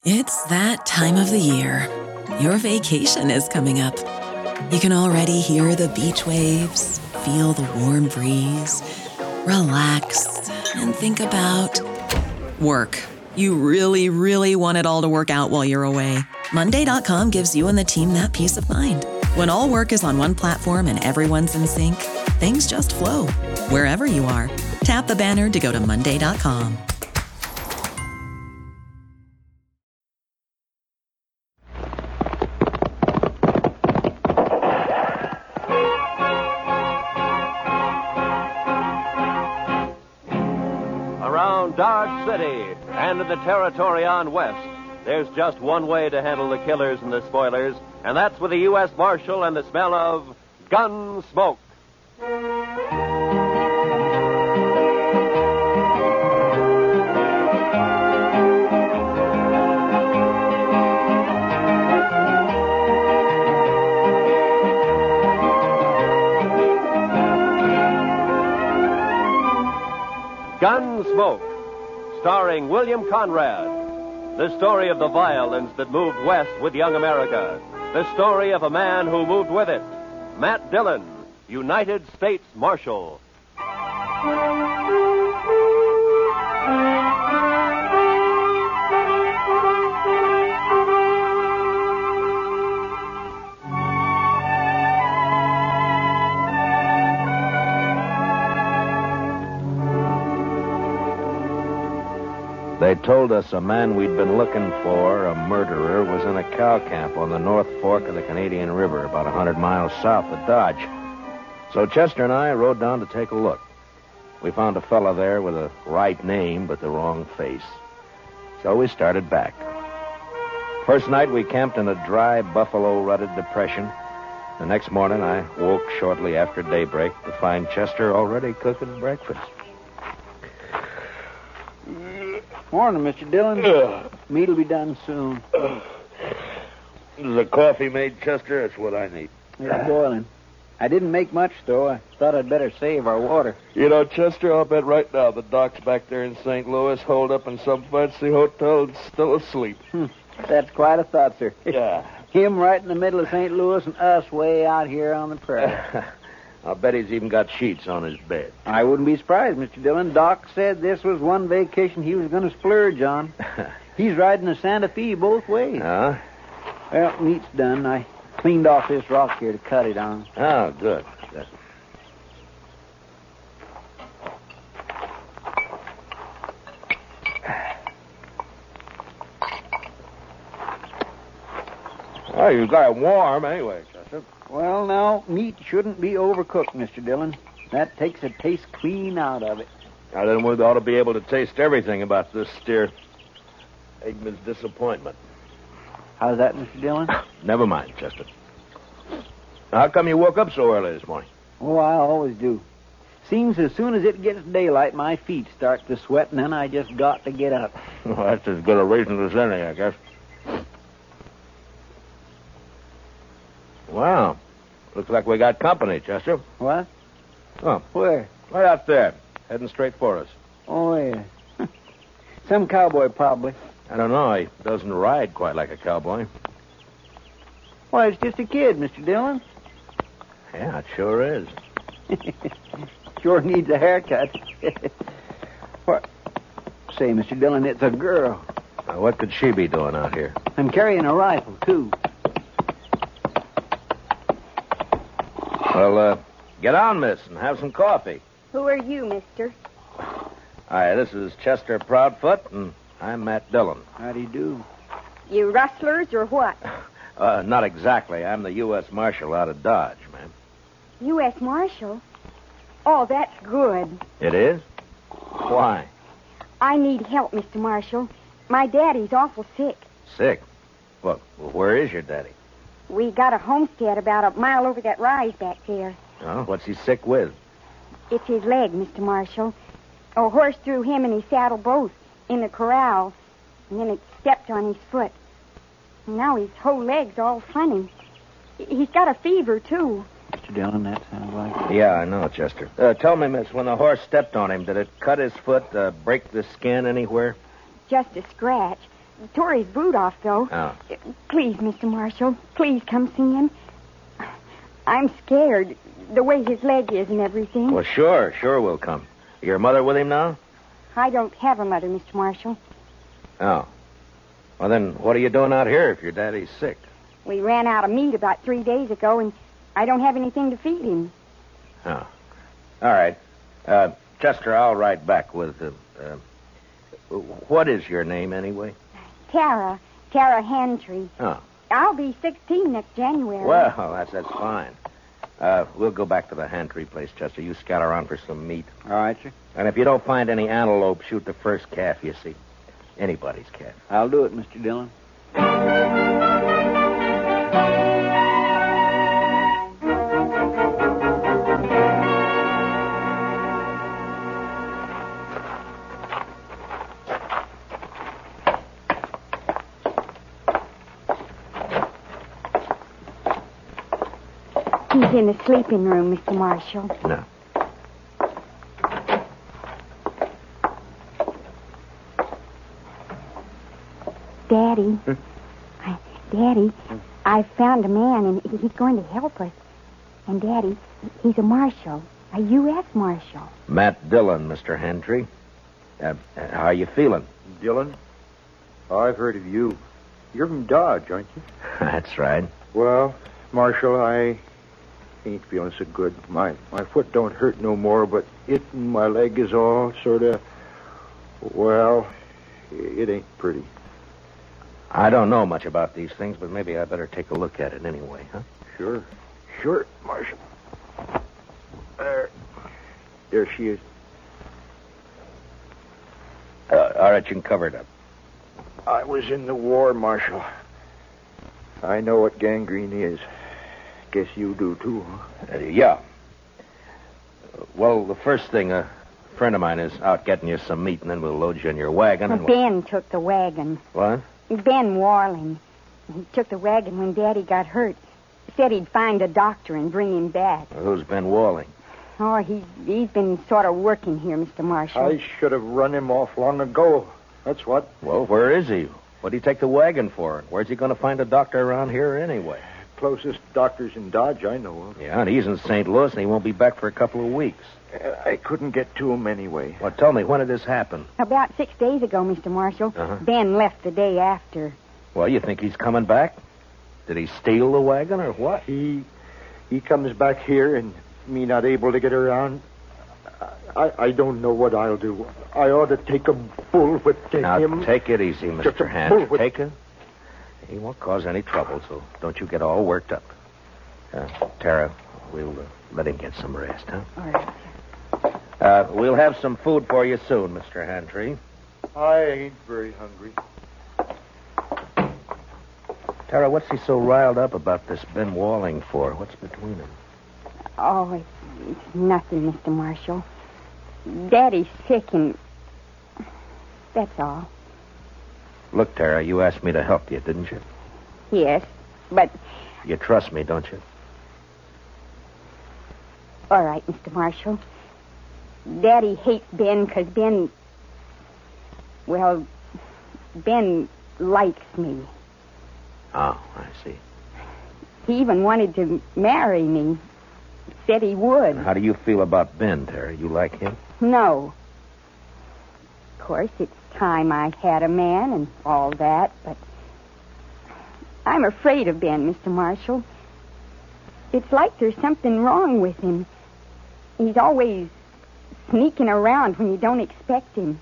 It's that time of the year. Your vacation is coming up. You can already hear the beach waves, feel the warm breeze, relax, and think about work. You really, really want it all to work out while you're away. Monday.com gives you and the team that peace of mind. When all work is on one platform and everyone's in sync, things just flow. Wherever you are, tap the banner to go to Monday.com. Around Dodge City and in the territory on west, there's just one way to handle the killers and the spoilers, and that's with a U.S. Marshal and the smell of gun smoke. Gunsmoke, starring William Conrad. The story of the violence that moved west with young America. The story of a man who moved with it. Matt Dillon, United States Marshal. They told us a man we'd been looking for, a murderer, was in a cow camp on the North Fork of the Canadian River, about 100 miles south of Dodge. So Chester and I rode down to take a look. We found a fella there with a right name, but the wrong face. So we started back. First night, we camped in a dry, buffalo-rutted depression. The next morning, I woke shortly after daybreak to find Chester already cooking breakfast. Morning, Mr. Dillon. Meat'll be done soon. The coffee made, Chester? That's what I need. It's boiling. I didn't make much, though. I thought I'd better save our water. You know, Chester, I'll bet right now the doc's back there in St. Louis, holed up in some fancy hotel and still asleep. That's quite a thought, sir. Yeah. Him right in the middle of St. Louis and us way out here on the prairie. I'll bet he's even got sheets on his bed. I wouldn't be surprised, Mr. Dillon. Doc said this was one vacation he was going to splurge on. He's riding the Santa Fe both ways. Huh? Well, meat's done. I cleaned off this rock here to cut it on. Oh, good. Good. Oh, you got it warm anyway, Chester. Well, now, meat shouldn't be overcooked, Mr. Dillon. That takes the taste clean out of it. Now, then we ought to be able to taste everything about this steer. Eggman's disappointment. How's that, Mr. Dillon? Never mind, Chester. How come you woke up so early this morning? Oh, I always do. Seems as soon as it gets daylight, my feet start to sweat, and then I just got to get up. Well, that's as good a reason as any, I guess. Wow. Looks like we got company, Chester. What? Oh, Where? right out there, heading straight for us. Oh, yeah. Some cowboy, probably. I don't know. He doesn't ride quite like a cowboy. Why, it's just a kid, Mr. Dillon. Yeah, it sure is. Sure needs a haircut. What? Say, Mr. Dillon, it's a girl. Now, what could she be doing out here? I'm carrying a rifle, too. Well, get on, miss, and have some coffee. Who are you, mister? Hi, this is Chester Proudfoot, and I'm Matt Dillon. How do you do? You rustlers or what? Not exactly. I'm the U.S. Marshal out of Dodge, ma'am. U.S. Marshal? Oh, that's good. It is? Why? I need help, Mr. Marshal. My daddy's awful sick. Sick? Well, where is your daddy? We got a homestead about a mile over that rise back there. Oh, what's he sick with? It's his leg, Mr. Marshal. A horse threw him and his saddle both in the corral, and then it stepped on his foot. And now his whole leg's all funny. He's got a fever, too. Mr. Dillon, that sounds like it. Yeah, I know, Chester. Tell me, miss, when the horse stepped on him, did it cut his foot, break the skin anywhere? Just a scratch. tore his boot off, though. Oh. Please, Mr. Marshall, please come see him. I'm scared, the way his leg is and everything. Well, sure we'll come. Your mother with him now? I don't have a mother, Mr. Marshall. Oh. Well, then what are you doing out here if your daddy's sick? We ran out of meat about 3 days ago, and I don't have anything to feed him. Oh. All right. Chester, I'll write back with... what is your name, anyway? Tara Hantry. Oh. I'll be 16 next January. Well, that's fine. We'll go back to the Hantry place, Chester. You scout around for some meat. All right, sir. And if you don't find any antelope, shoot the first calf you see. Anybody's calf. I'll do it, Mr. Dillon. He's in the sleeping room, Mr. Marshall. No. Daddy. Daddy, I found a man, and he's going to help us. And, Daddy, he's a marshal, a U.S. marshal. Matt Dillon, Mr. Hantry. How are you feeling? Dillon? I've heard of you. You're from Dodge, aren't you? That's right. Well, Marshal, I ain't feeling so good. My foot don't hurt no more, but it and my leg is all sort of... Well, it ain't pretty. I don't know much about these things, but maybe I better take a look at it anyway, huh? Sure, Marshal. There she is. All right, you can cover it up. I was in the war, Marshal. I know what gangrene is. Guess you do, too, huh? Yeah. Well, the first thing, a friend of mine is out getting you some meat, and then we'll load you in your wagon. Well, And Ben took the wagon. What? Ben Warling. He took the wagon when Daddy got hurt. Said he'd find a doctor and bring him back. Well, who's Ben Walling? Oh, he's been sort of working here, Mr. Marshall. I should have run him off long ago. That's what. Well, where is he? What'd he take the wagon for? Where's he going to find a doctor around here anyway? Closest doctor's in Dodge I know of. Yeah, and he's in St. Louis, and he won't be back for a couple of weeks. I couldn't get to him anyway. Well, tell me, when did this happen? About 6 days ago, Mr. Marshall. Uh-huh. Ben left the day after. Well, you think he's coming back? Did he steal the wagon or what? He comes back here and me not able to get around. I don't know what I'll do. I ought to take a bullwhip to Now, him. take it easy, Just Mr. a Hand. bullwhip. Take it. He won't cause any trouble, so don't you get all worked up. Tara, we'll let him get some rest, huh? All right. We'll have some food for you soon, Mr. Hantry. I ain't very hungry. Tara, what's he so riled up about this Ben Walling for? What's between them? Oh, it's nothing, Mr. Marshall. Daddy's sick, and that's all. Look, Tara, you asked me to help you, didn't you? Yes, but... You trust me, don't you? All right, Mr. Marshall. Daddy hates Ben because Ben... Well, Ben likes me. Oh, I see. He even wanted to marry me. Said he would. How do you feel about Ben, Tara? You like him? No. Of course, it's time I had a man and all that, but I'm afraid of Ben, Mr. Marshall. It's like there's something wrong with him. He's always sneaking around when you don't expect him.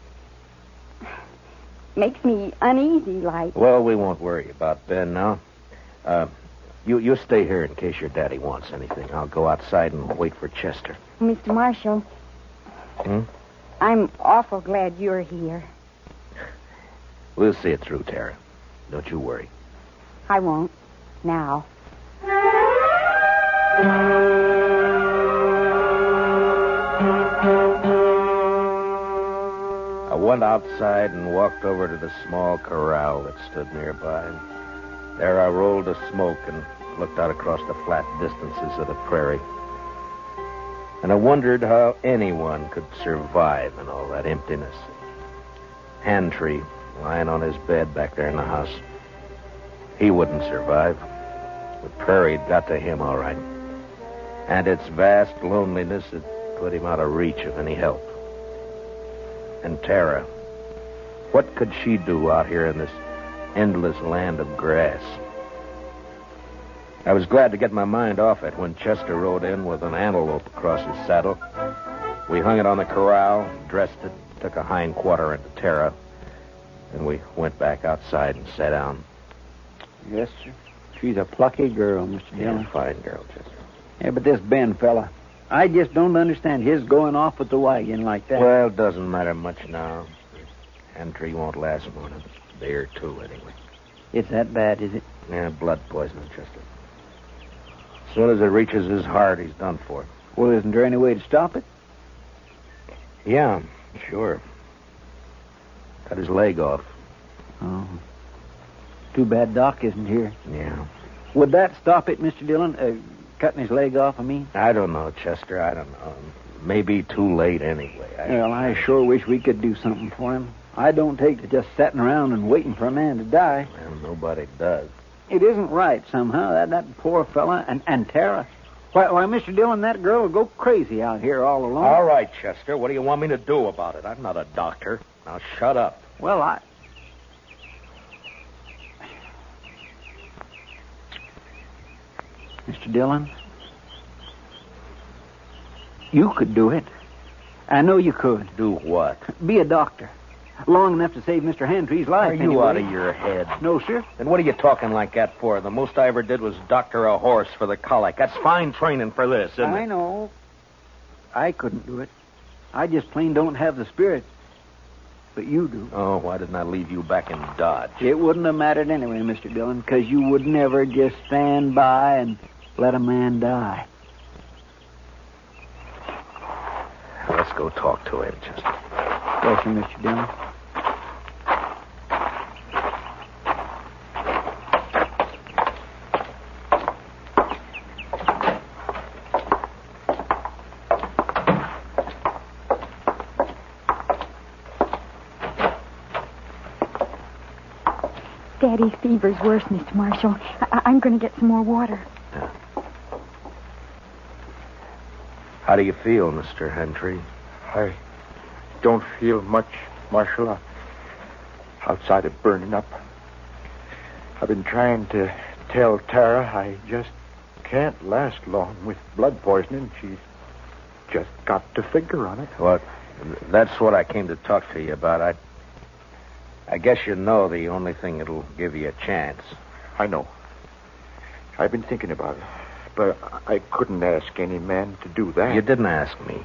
Makes me uneasy, like. Well, we won't worry about Ben now. You stay here in case your daddy wants anything. I'll go outside and wait for Chester. Mr. Marshall. Hmm? I'm awful glad you're here. We'll see it through, Tara. Don't you worry. I won't. Now. I went outside and walked over to the small corral that stood nearby. There I rolled a smoke and looked out across the flat distances of the prairie. And I wondered how anyone could survive in all that emptiness. Hantry, lying on his bed back there in the house. He wouldn't survive. The prairie had got to him all right. And its vast loneliness had put him out of reach of any help. And Tara, what could she do out here in this endless land of grass? I was glad to get my mind off it when Chester rode in with an antelope across his saddle. We hung it on the corral, dressed it, took a hind quarter into Tara, and we went back outside and sat down. Yes, sir. She's a plucky girl, Mr. Dillon. Yeah, fine girl, Chester. Yeah, but this Ben fella, I just don't understand his going off with the wagon like that. Well, it doesn't matter much now. Entry won't last more than a day or two, anyway. It's that bad, is it? Yeah, blood poisoning, Chester. As soon as it reaches his heart, he's done for. Well, isn't there any way to stop it? Yeah, sure. Cut his leg off. Oh. Too bad Doc isn't here. Yeah. Would that stop it, Mr. Dillon? Cutting his leg off, I mean? I don't know, Chester. I don't know. Maybe too late anyway. Well, I sure wish we could do something for him. I don't take to just sitting around and waiting for a man to die. Well, nobody does. It isn't right somehow. That poor fella and Tara. Why, Mr. Dillon, that girl will go crazy out here all alone. All right, Chester. What do you want me to do about it? I'm not a doctor. Now shut up. Well, Mr. Dillon, you could do it. I know you could. Do what? Be a doctor. Long enough to save Mr. Handry's life. Are you anyway. out of your head? No, sir. Then what are you talking like that for? The most I ever did was doctor a horse for the colic. That's fine training for this, isn't it? I know. I couldn't do it. I just plain don't have the spirit. But you do. Oh, why didn't I leave you back in Dodge? It wouldn't have mattered anyway, Mr. Dillon, because you would never just stand by and let a man die. Let's go talk to him, Chester. Bless you, Mr. Dillon. Daddy's fever's worse, Mr. Marshall. I'm going to get some more water. Yeah. How do you feel, Mr. Hendry? I don't feel much, Marshal. Outside of burning up. I've been trying to tell Tara I just can't last long with blood poisoning. She's just got to figure on it. Well, that's what I came to talk to you about. I guess you know the only thing that'll give you a chance. I know. I've been thinking about it. But I couldn't ask any man to do that. You didn't ask me.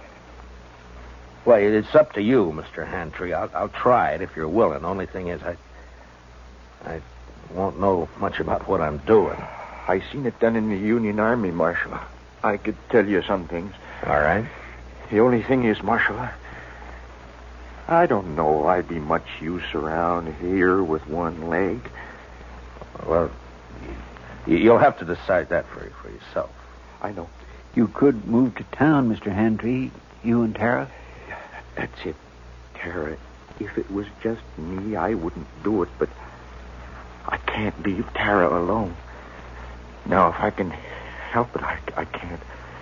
Well, it's up to you, Mr. Hantry. I'll try it if you're willing. Only thing is, I won't know much about what I'm doing. I seen it done in the Union Army, Marshal. I could tell you some things. All right. The only thing is, Marshal, I don't know I'd be much use around here with one leg. Well, you'll have to decide that for yourself. I know. You could move to town, Mr. Hantry, you and Tara. That's it, Tara. If it was just me, I wouldn't do it, but I can't leave Tara alone. Now, if I can help it, I can't.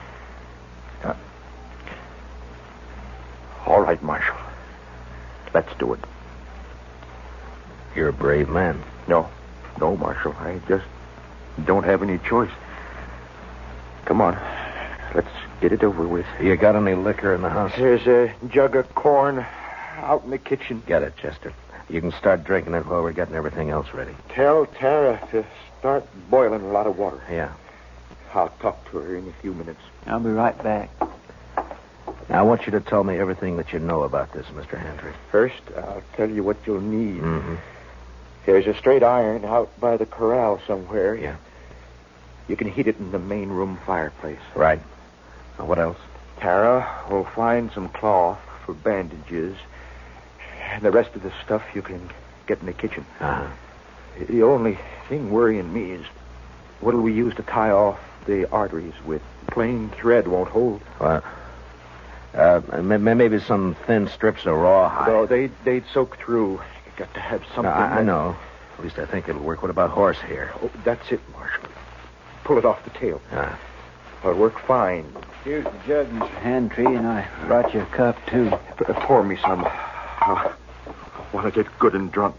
All right, Marshal. Let's do it. You're a brave man. No, Marshal. I just don't have any choice. Come on. Let's get it over with. You got any liquor in the house? There's a jug of corn out in the kitchen. Get it, Chester. You can start drinking it while we're getting everything else ready. Tell Tara to start boiling a lot of water. Yeah. I'll talk to her in a few minutes. I'll be right back. Now, I want you to tell me everything that you know about this, Mr. Hantry. First, I'll tell you what you'll need. Mm-hmm. There's a straight iron out by the corral somewhere. Yeah. You can heat it in the main room fireplace. Right. Now, what else? Tara will find some cloth for bandages. And the rest of the stuff you can get in the kitchen. Uh-huh. The only thing worrying me is what'll we use to tie off the arteries with? Plain thread won't hold. Well, maybe some thin strips of raw hide. No, they'd soak through. got to have something. No, I know. At least I think it'll work. What about horsehair? Oh, that's it, Marshal. Pull it off the tail. It'll work fine. Here's the jug, Mr. Handtree, and I brought you a cup, too. Pour me some. I want to get good and drunk.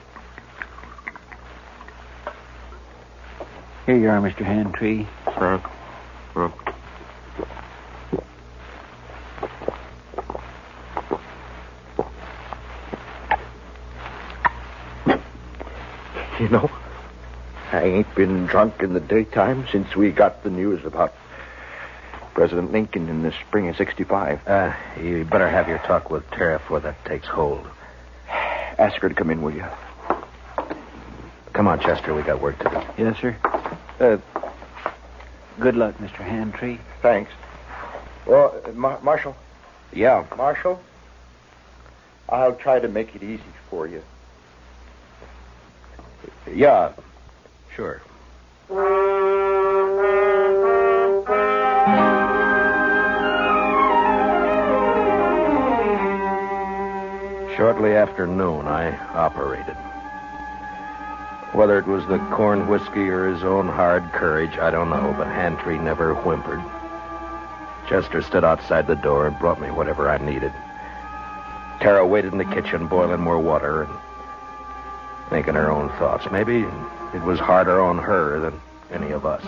Here you are, Mr. Handtree. You know, I ain't been drunk in the daytime since we got the news about President Lincoln in the spring of 65. You better have your talk with Tara before that takes hold. Ask her to come in, will you? Come on, Chester. We got work to do. Yes, sir. Good luck, Mr. Handtree. Thanks. Well, Marshal. Yeah. Marshal, I'll try to make it easy for you. Yeah. Sure. Shortly after noon, I operated. Whether it was the corn whiskey or his own hard courage, I don't know, but Handtree never whimpered. Chester stood outside the door and brought me whatever I needed. Tara waited in the kitchen, boiling more water and thinking her own thoughts. Maybe it was harder on her than any of us.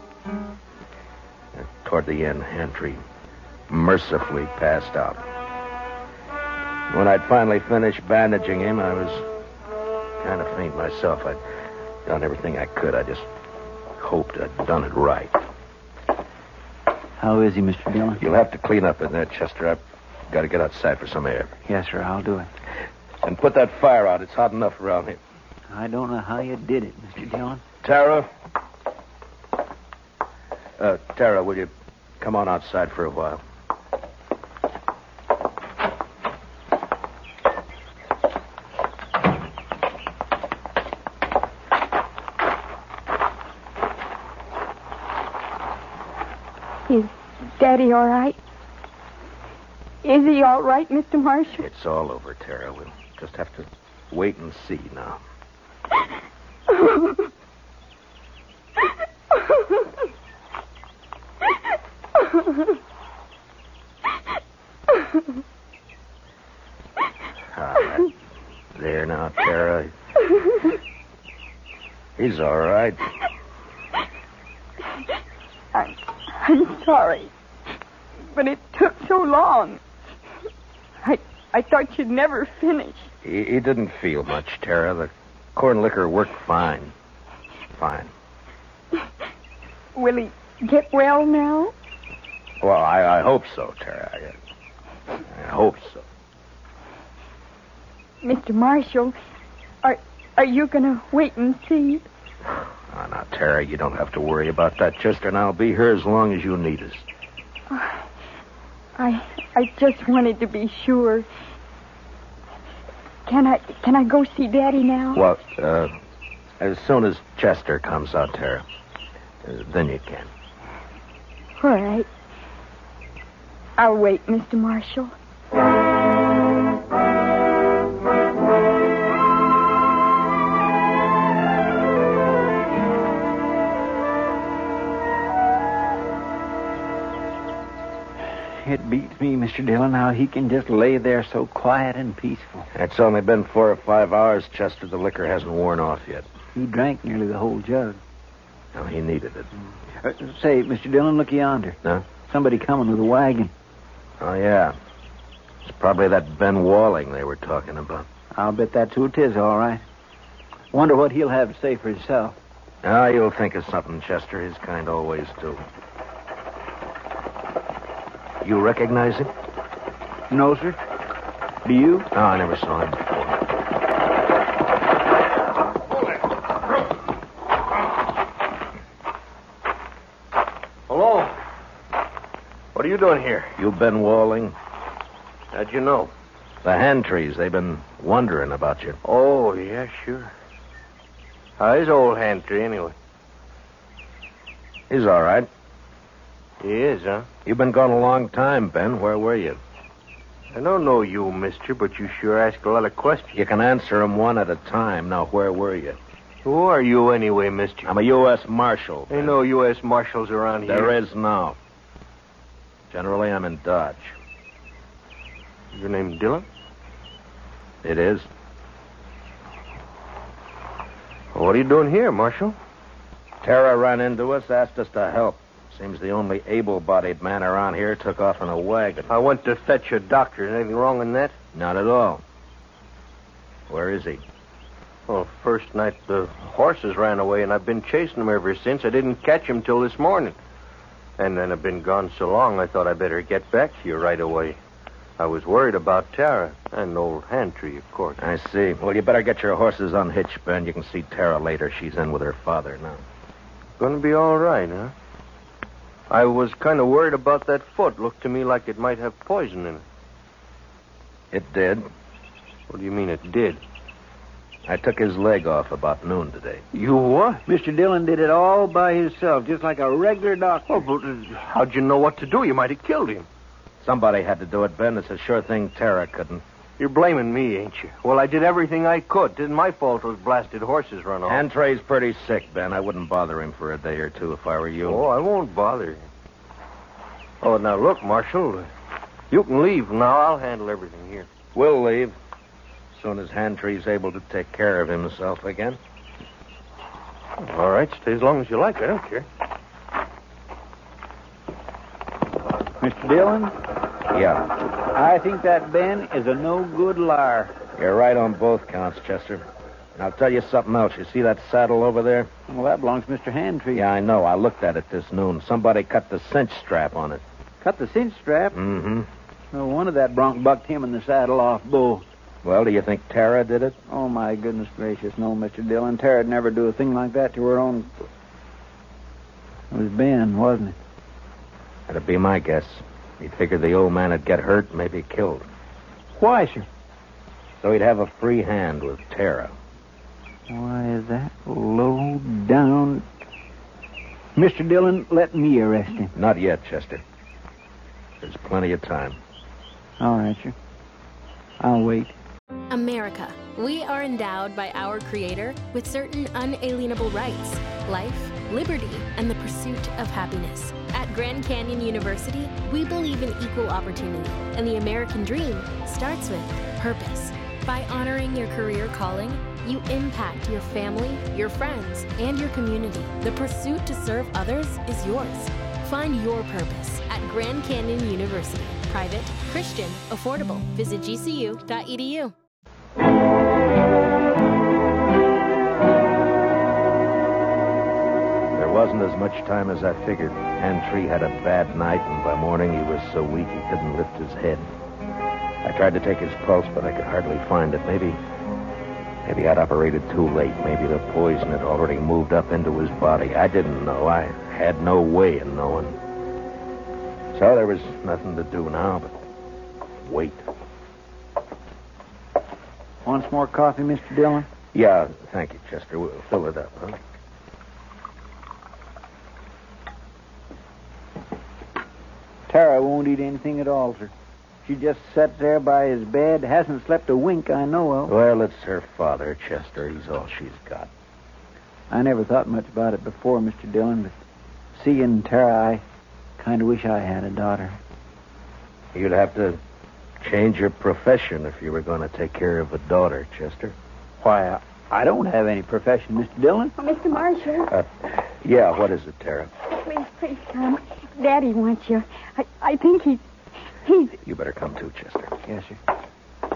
Toward the end, Handtree mercifully passed out. When I'd finally finished bandaging him, I was kind of faint myself. I'd done everything I could. I just hoped I'd done it right. How is he, Mr. Dillon? You'll have to clean up in there, Chester. I've got to get outside for some air. Yes, sir, I'll do it. And put that fire out. It's hot enough around here. I don't know how you did it, Mr. Dillon. Tara? Tara, will you come on outside for a while? Is Daddy all right? Is he all right, Mr. Marshall? It's all over, Tara. We'll just have to wait and see now. There now, Tara. He's all right. I'm sorry, but it took so long. I thought you'd never finish. He didn't feel much, Tara. The corn liquor worked fine. Fine. Will he get well now? Well, I hope so, Tara. I hope so. Mr. Marshall, are you going to wait and see? Oh, now, Tara, you don't have to worry about that, Chester, and I'll be here as long as you need us. I just wanted to be sure. Can I go see Daddy now? Well, as soon as Chester comes out, Tara, then you can. All right. I'll wait, Mr. Marshall. It beats me, Mr. Dillon, how he can just lay there so quiet and peaceful. It's only been 4 or 5 hours, Chester. The liquor hasn't worn off yet. He drank nearly the whole jug. No, he needed it. Say, Mr. Dillon, look yonder. Huh? Somebody coming with a wagon. Oh, yeah. It's probably that Ben Walling they were talking about. I'll bet that's who it is, all right. Wonder what he'll have to say for himself. Ah, you'll think of something, Chester. His kind always do. You recognize him? No, sir. Do you? No, I never saw him before. Hello? What are you doing here? You Ben Walling? How'd you know? The Handtrees, they've been wondering about you. Oh, yeah, sure. How's old Handtree, anyway? He's all right. He is, huh? You've been gone a long time, Ben. Where were you? I don't know you, mister, but you sure ask a lot of questions. You can answer them one at a time. Now, where were you? Who are you anyway, mister? I'm a U.S. Marshal. Ain't no U.S. Marshals around here. There is now. Generally, I'm in Dodge. Your name Dillon? It is. What are you doing here, Marshal? Tara ran into us, asked us to help. Seems the only able-bodied man around here took off in a wagon. I went to fetch a doctor. Is anything wrong in that? Not at all. Where is he? Well, first night the horses ran away, and I've been chasing them ever since. I didn't catch him till this morning. And then I've been gone so long, I thought I'd better get back to you right away. I was worried about Tara and old Hantry, of course. I see. Well, you better get your horses unhitched, Ben. You can see Tara later. She's in with her father now. Gonna be all right, huh? I was kind of worried about that foot. Looked to me like it might have poison in it. It did. What do you mean it did? I took his leg off about noon today. You what? Mr. Dillon did it all by himself, just like a regular doctor. Oh, but how'd you know what to do? You might have killed him. Somebody had to do it, Ben. It's a sure thing Tara couldn't. You're blaming me, ain't you? Well, I did everything I could. It isn't my fault those blasted horses run off. Antray's pretty sick, Ben. I wouldn't bother him for a day or two if I were you. Oh, I won't bother you. Oh, now look, Marshal. You can leave now. I'll handle everything here. We'll leave as soon as Hantry's able to take care of himself again. All right, stay as long as you like. I don't care. Mr. Dillon, Yeah. I think that Ben is a no-good liar. You're right on both counts, Chester. And I'll tell you something else. You see that saddle over there? Well, that belongs to Mr. Hantry. Yeah, I know. I looked at it this noon. Somebody cut the cinch strap on it. Cut the cinch strap? Mm-hmm. No wonder that bronc bucked him in the saddle off both. Well, do you think Tara did it? Oh, my goodness gracious, no, Mr. Dillon. Tara'd never do a thing like that to her own... It was Ben, wasn't it? That'd be my guess. He'd figured the old man would get hurt, maybe killed. Why, sir? So he'd have a free hand with Tara. Why, is that low down... Mr. Dillon, let me arrest him. Not yet, Chester. There's plenty of time. All right, sir. I'll wait. America. We are endowed by our Creator with certain unalienable rights: life, liberty, and the pursuit of happiness. At Grand Canyon University, we believe in equal opportunity, and the American dream starts with purpose. By honoring your career calling, you impact your family, your friends, and your community. The pursuit to serve others is yours. Find your purpose at Grand Canyon University. Private, Christian, affordable. Visit gcu.edu. There wasn't as much time as I figured. Hantry had a bad night, and by morning he was so weak he couldn't lift his head. I tried to take his pulse, but I could hardly find it. Maybe I'd operated too late. Maybe the poison had already moved up into his body. I didn't know. I had no way of knowing. So there was nothing to do now but wait. Want some more coffee, Mr. Dillon? Yeah, thank you, Chester. We'll fill it up, huh? Tara won't eat anything at all, sir. She just sat there by his bed, hasn't slept a wink I know of. Well, it's her father, Chester. He's all she's got. I never thought much about it before, Mr. Dillon, but seeing Tara, I kind of wish I had a daughter. You'd have to change your profession if you were going to take care of a daughter, Chester. Why, I don't have any profession, Mr. Dillon. Oh, Mr. Marshall. Yeah, what is it, Tara? Please come. Daddy wants you. I think he's... You better come too, Chester. Yes, sir.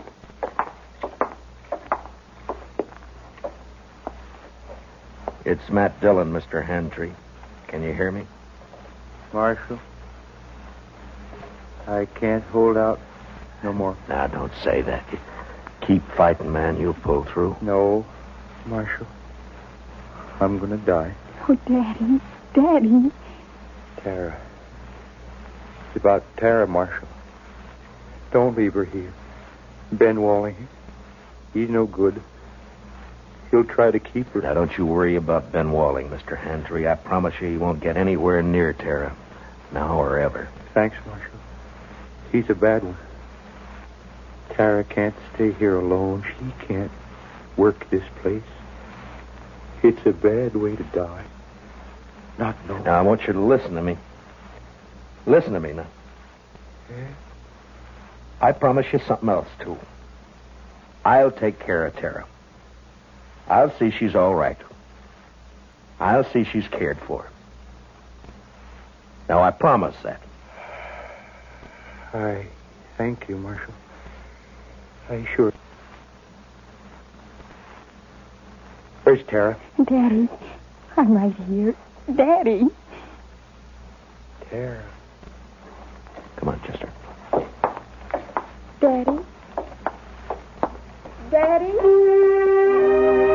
It's Matt Dillon, Mr. Hantry. Can you hear me? Marshal, I can't hold out no more. Now, don't say that. Keep fighting, man. You'll pull through. No, Marshal. I'm going to die. Oh, Daddy. Daddy. Tara. It's about Tara, Marshal. Don't leave her here. Ben Walling, he's no good. He'll try to keep her. Now, don't you worry about Ben Walling, Mr. Hantry. I promise you he won't get anywhere near Tara. Now or ever. Thanks, Marshal. He's a bad one. Tara can't stay here alone. She can't work this place. It's a bad way to die. Not knowing. Now, I want you to listen to me. Listen to me now. Yeah? I promise you something else, too. I'll take care of Tara. I'll see she's all right. I'll see she's cared for. Now, I promise that. I thank you, Marshal. I sure. Where's Tara? Daddy, I'm right here. Daddy. Tara. Come on, Chester. Daddy. Daddy.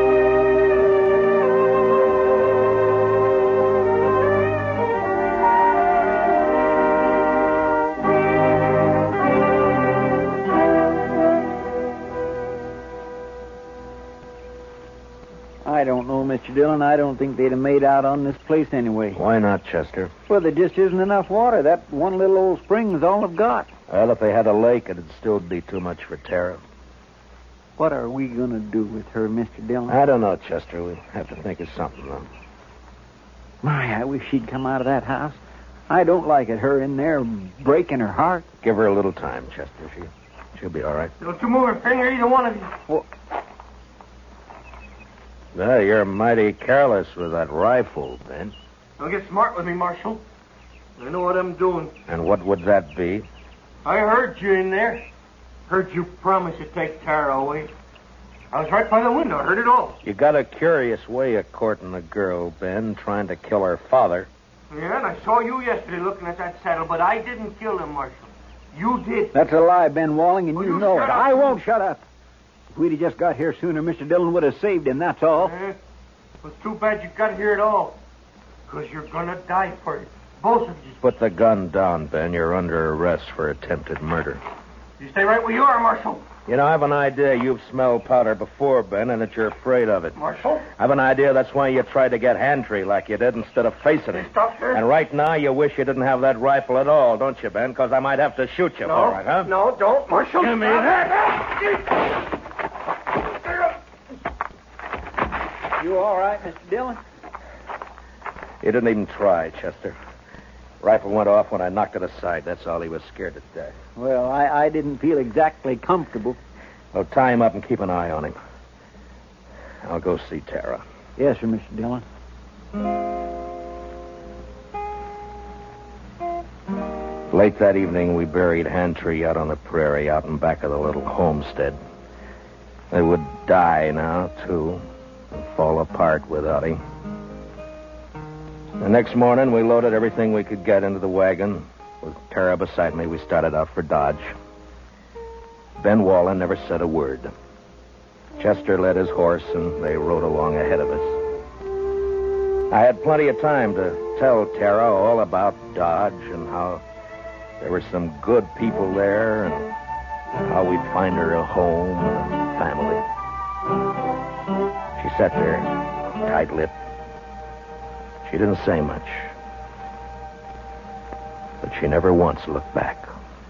I don't know, Mr. Dillon. I don't think they'd have made out on this place anyway. Why not, Chester? Well, there just isn't enough water. That one little old spring is all I've got. Well, if they had a lake, it'd still be too much for Tara. What are we going to do with her, Mr. Dillon? I don't know, Chester. We'll have to think of something, though. My, I wish she'd come out of that house. I don't like it, her in there breaking her heart. Give her a little time, Chester. She'll be all right. Don't you move a finger, either one of you. Well, Well, you're mighty careless with that rifle, Ben. Don't get smart with me, Marshal. I know what I'm doing. And what would that be? I heard you in there. Heard you promise to take Tara away. I was right by the window. I heard it all. You got a curious way of courting a girl, Ben, trying to kill her father. Yeah, and I saw you yesterday looking at that saddle, but I didn't kill him, Marshal. You did. that's a lie, Ben Walling, and Will you you know shut it. up? I won't shut up. If we'd have just got here sooner, Mr. Dillon would have saved him, that's all. It was too bad you got here at all. Because you're going to die for it. Both of you. Put the gun down, Ben. You're under arrest for attempted murder. You stay right where you are, Marshal. You know, I have an idea you've smelled powder before, Ben, and that you're afraid of it. Marshal? I have an idea that's why you tried to get Hantry like you did instead of facing it. Stop here. And right now you wish you didn't have that rifle at all, don't you, Ben? Because I might have to shoot you for it, huh? No, don't, Marshal. Give me that. You all right, Mr. Dillon? You didn't even try, Chester. Rifle went off when I knocked it aside. That's all. He was scared to death. Well, I didn't feel exactly comfortable. Well, tie him up and keep an eye on him. I'll go see Tara. Yes, sir, Mr. Dillon. Late that evening, we buried Hantry out on the prairie, out in back of the little homestead. They would die now, too, and fall apart without him. The next morning, we loaded everything we could get into the wagon. With Tara beside me, we started out for Dodge. Ben Wallen never said a word. Chester led his horse, and they rode along ahead of us. I had plenty of time to tell Tara all about Dodge and how there were some good people there and how we'd find her a home and a family. She sat there, tight-lipped. She didn't say much, but she never once looked back.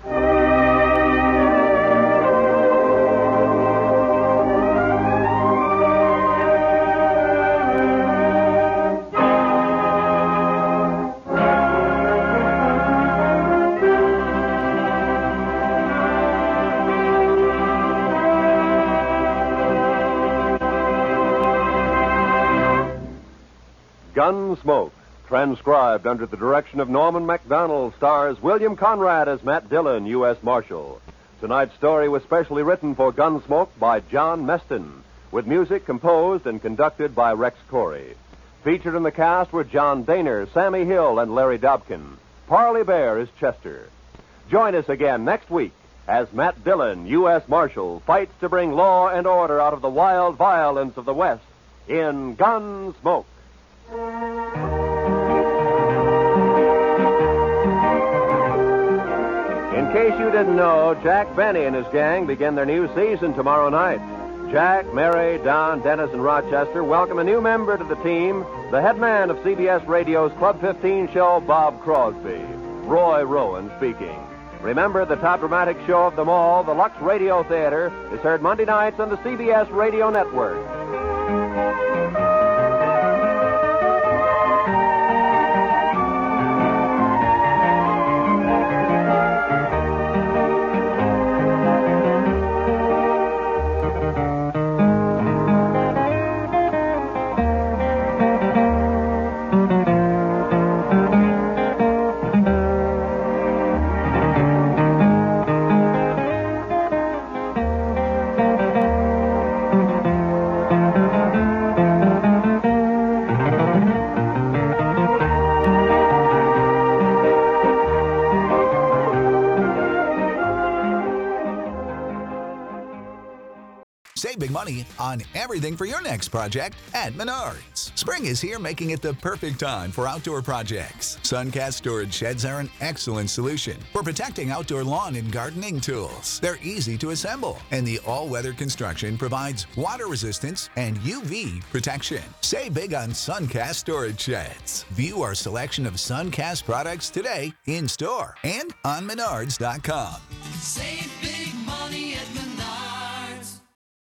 Gunsmoke, transcribed under the direction of Norman MacDonald, stars William Conrad as Matt Dillon, U.S. Marshal. Tonight's story was specially written for Gunsmoke by John Meston, with music composed and conducted by Rex Corey. Featured in the cast were John Daner, Sammy Hill, and Larry Dobkin. Parley Bear is Chester. Join us again next week as Matt Dillon, U.S. Marshal, fights to bring law and order out of the wild violence of the West in Gunsmoke. In case you didn't know, Jack Benny and his gang begin their new season tomorrow night. Jack, Mary, Don, Dennis, and Rochester welcome a new member to the team, the head man of CBS Radio's Club 15 show, Bob Crosby. Roy Rowan speaking. Remember, the top dramatic show of them all, the Lux Radio Theater, is heard Monday nights on the CBS Radio Network. Save big money on everything for your next project at Menards. Spring is here, making it the perfect time for outdoor projects. Suncast storage sheds are an excellent solution for protecting outdoor lawn and gardening tools. They're easy to assemble, and the all-weather construction provides water resistance and UV protection. Save big on Suncast storage sheds. View our selection of Suncast products today in store and on Menards.com. Save